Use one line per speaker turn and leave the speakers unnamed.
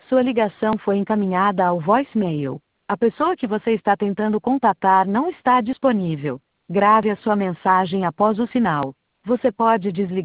Sua ligação foi encaminhada ao voicemail. A pessoa que você está tentando contatar não está disponível. Grave a sua mensagem após o sinal. Você pode desligar